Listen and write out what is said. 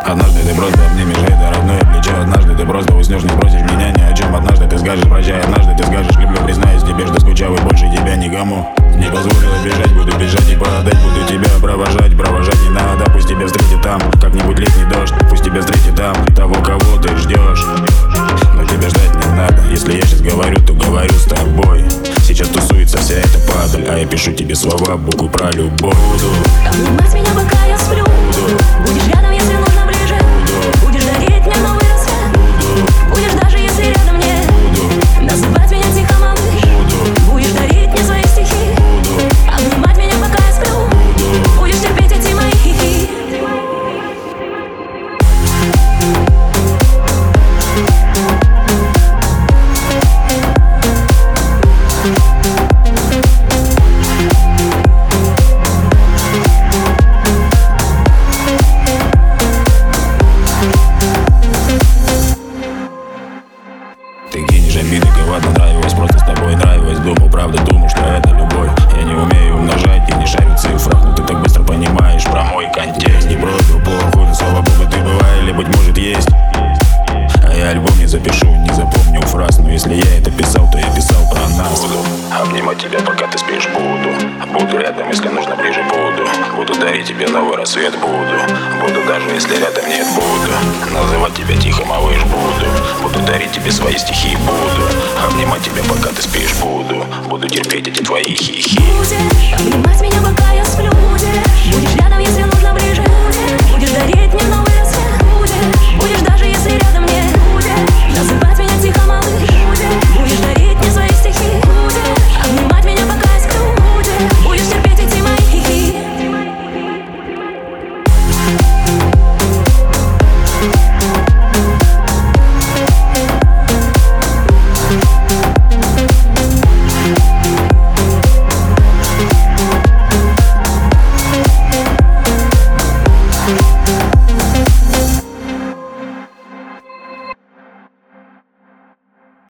Однажды ты просто обнимешь это родное плечо. Однажды ты просто уснешь, не спросишь меня ни о чем. Однажды ты скажешь прощай, однажды ты скажешь люблю. Признаюсь тебе, что скучал и больше тебя никому не позволила бежать. Буду бежать и падать, буду тебя провожать. Провожать не надо, пусть тебя встретит там как-нибудь летний дождь. Пусть тебя встретит там того, кого ты ждешь. Но тебя ждать не надо. Если я сейчас говорю, то говорю с тобой. Сейчас тусуется вся эта падаль, а я пишу тебе слова, буквы про любовь. Буду обнимать меня, пока я сплю. Будешь рядом, если нужно ближе. Будешь дарить мне новый рассвет. Будешь даже если рядом нет. Называть меня тихо, малыш. Будешь дарить мне свои стихи. Обнимать меня, пока я сплю. Будешь терпеть эти мои хихи. Ты кинешь обиды, ладно, нравилось, просто с тобой нравилось. Думал, правда, думал, что это любовь. Я не умею умножать и не шарю в цифрах, но ты так быстро понимаешь про мой контекст. Не просто плохо, слава богу, ты бывай, или быть может есть. А я альбом не запишу, не запомню фраз. Но если я это писал, то я писал про нас. Буду обнимать тебя, пока ты спишь, буду рядом, если нужно, ближе буду дарить тебе новый рассвет, буду даже если рядом нет, буду называть тебя тихо, малыш, буду дарить тебе свои стихи, буду обнимать тебя, пока ты спишь, буду терпеть эти твои хихи. Будешь обнимать меня,